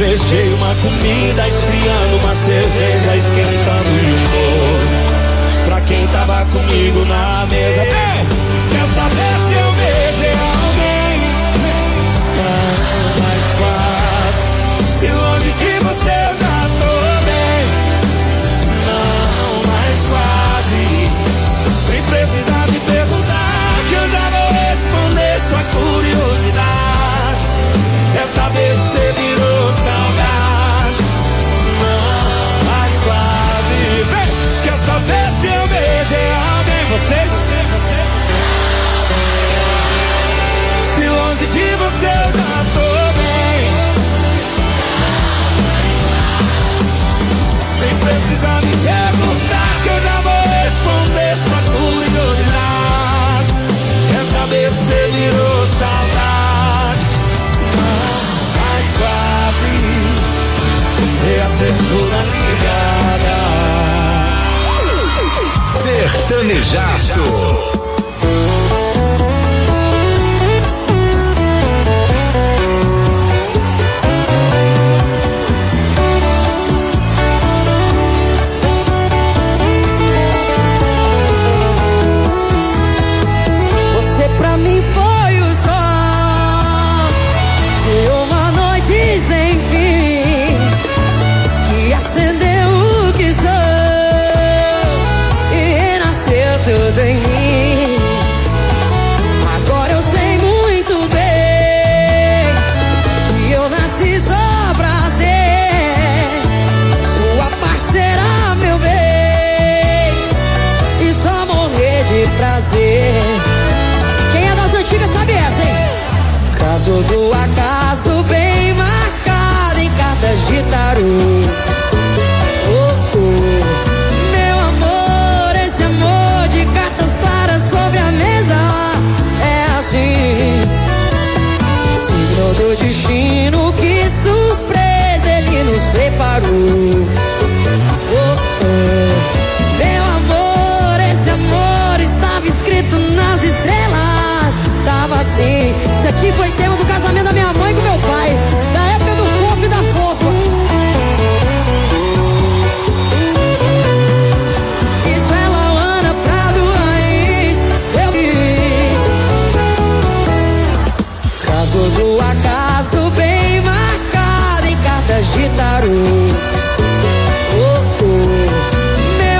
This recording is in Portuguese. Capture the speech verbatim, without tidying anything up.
Deixei uma comida esfriando, uma cerveja esquentando e um bolo pra quem tava comigo na mesa. Vem! Quer saber se eu beijei alguém? Não, mas quase. Se longe de você eu já tô bem. Não, mas quase. Nem precisa me perguntar, que eu já vou responder sua curiosidade. Quer saber se você virou saudade? Não, mas quase. Vem! Quer saber se eu beijei alguém? Vocês? Se longe de você eu já tô bem. Nem precisa me perguntar, que eu já vou responder sua curiosidade. Quer saber se você virou saudade? Mas quase. Você acertou na ligada. Sertanejaço. Você pra mim foi o sol de uma noite sem fim, que acendeu o que sou e renasceu tudo em mim. Agora eu sei muito bem que eu nasci só pra ser sua parceira, meu bem, e só morrer de prazer. Quem é das antigas sabe essa, hein? Caso do acaso bem marcado em cartas de tarô. Oh, oh. Meu amor, esse amor de cartas claras sobre a mesa é assim. Signo do destino, que surpresa ele nos preparou. Oh, oh. Meu amor, esse amor estava escrito nas estrelas. Tava assim, isso aqui foi